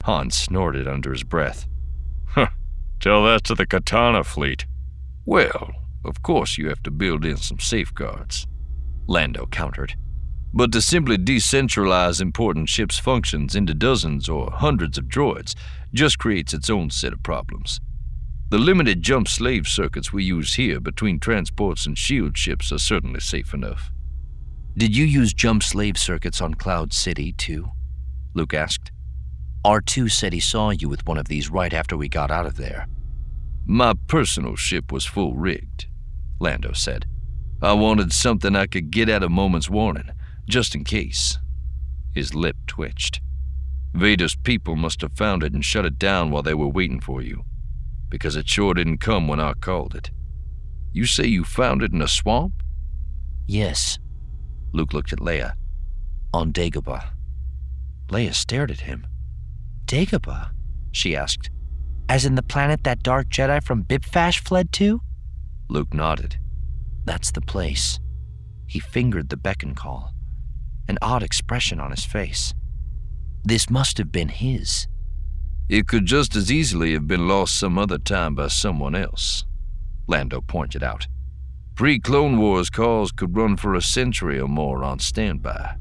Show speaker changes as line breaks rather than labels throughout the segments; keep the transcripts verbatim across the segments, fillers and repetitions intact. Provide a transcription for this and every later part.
Han snorted under his breath. Huh, tell that to the Katana fleet. Well, of course you have to build in some safeguards, Lando countered. But to simply decentralize important ships' functions into dozens or hundreds of droids just creates its own set of problems. The limited jump slave circuits we use here between transports and shield ships are certainly safe enough.
Did you use jump slave circuits on Cloud City, too? Luke asked. R two said he saw you with one of these right after we got out of there.
My personal ship was full rigged, Lando said. I wanted something I could get at a moment's warning, just in case. His lip twitched. Vader's people must have found it and shut it down while they were waiting for you, because it sure didn't come when I called it. You say you found it in a swamp?
Yes. Luke looked at Leia. On Dagobah. Leia stared at him. Dagobah? She asked. As in the planet that dark Jedi from Bipfash fled to?
Luke nodded.
That's the place. He fingered the beacon call, an odd expression on his face. This must have been his.
It could just as easily have been lost some other time by someone else, Lando pointed out. Pre-Clone Wars calls could run for a century or more on standby.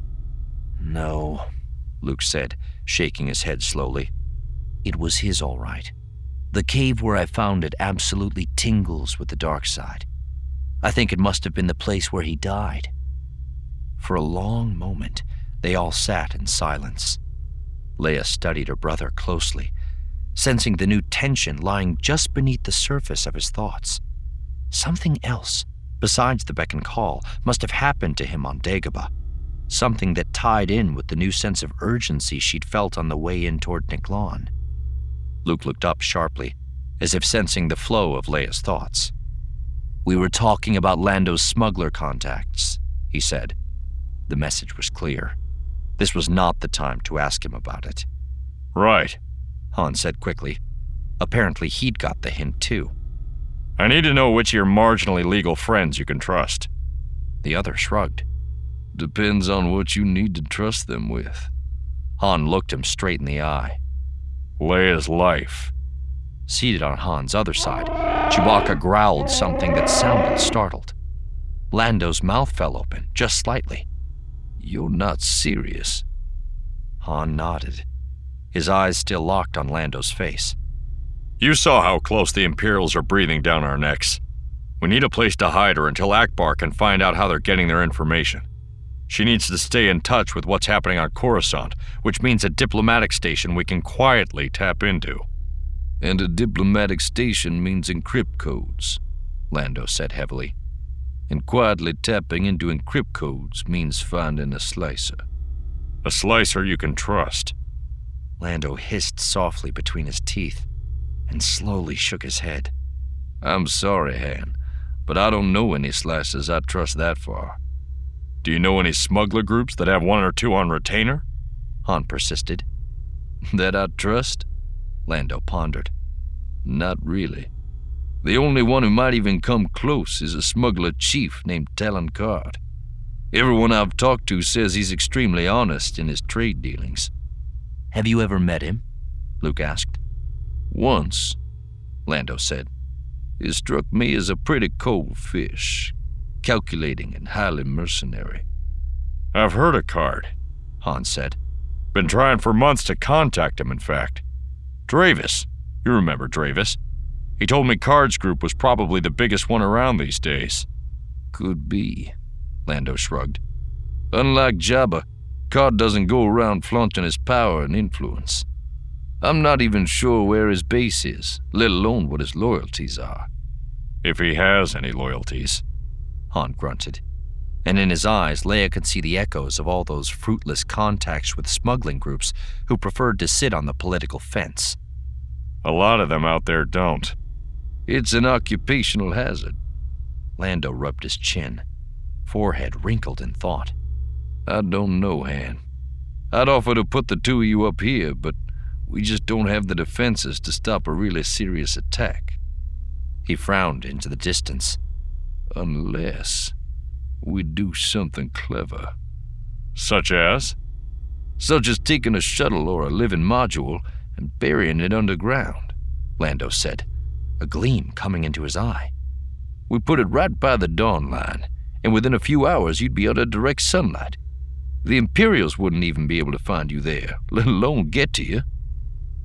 No, Luke said, shaking his head slowly. It was his, all right. The cave where I found it absolutely tingles with the dark side. I think it must have been the place where he died. For a long moment, they all sat in silence. Leia studied her brother closely, sensing the new tension lying just beneath the surface of his thoughts. Something else, besides the beck and call, must have happened to him on Dagobah. Something that tied in with the new sense of urgency she'd felt on the way in toward Niklon. Luke looked up sharply, as if sensing the flow of Leia's thoughts. We were talking about Lando's smuggler contacts, he said. The message was clear. This was not the time to ask him about it.
Right,
Han said quickly. Apparently he'd got the hint too.
I need to know which of your marginally legal friends you can trust.
The other shrugged.
Depends on what you need to trust them with.
Han looked him straight in the eye.
Leia's life.
Seated on Han's other side, Chewbacca growled something that sounded startled. Lando's mouth fell open, just slightly.
You're not serious.
Han nodded, his eyes still locked on Lando's face.
You saw how close the Imperials are breathing down our necks. We need a place to hide her until Akbar can find out how they're getting their information. She needs to stay in touch with what's happening on Coruscant, which means a diplomatic station we can quietly tap into. And a diplomatic station means encrypt codes, Lando said heavily. And quietly tapping into encrypt codes means finding a slicer. A slicer you can trust.
Lando hissed softly between his teeth and slowly shook his head.
I'm sorry, Han, but I don't know any slicers I'd trust that far. Do you know any smuggler groups that have one or two on retainer?
Han persisted.
That I'd trust? Lando pondered. Not really. The only one who might even come close is a smuggler chief named Talon Karrde. Everyone I've talked to says he's extremely honest in his trade dealings.
Have you ever met him? Luke asked.
Once, Lando said. He struck me as a pretty cold fish, calculating and highly mercenary. I've heard of Karrde, Han said. Been trying for months to contact him, in fact. Dravis, you remember Dravis. He told me Karrde's group was probably the biggest one around these days. Could be, Lando shrugged. Unlike Jabba, Karrde doesn't go around flaunting his power and influence. I'm not even sure where his base is, let alone what his loyalties are. If he has any loyalties, Han grunted. And in his eyes, Leia could see the echoes of all those fruitless contacts with smuggling groups who preferred to sit on the political fence. A lot of them out there don't. It's an occupational hazard. Lando rubbed his chin, forehead wrinkled in thought. I don't know, Han. I'd offer to put the two of you up here, but we just don't have the defenses to stop a really serious attack. He frowned into the distance. Unless we do something clever. Such as? Such as taking a shuttle or a living module and burying it underground,"
Lando said, a gleam coming into his eye.
"We put it right by the dawn line, and within a few hours you'd be under direct sunlight. The Imperials wouldn't even be able to find you there, let alone get to you."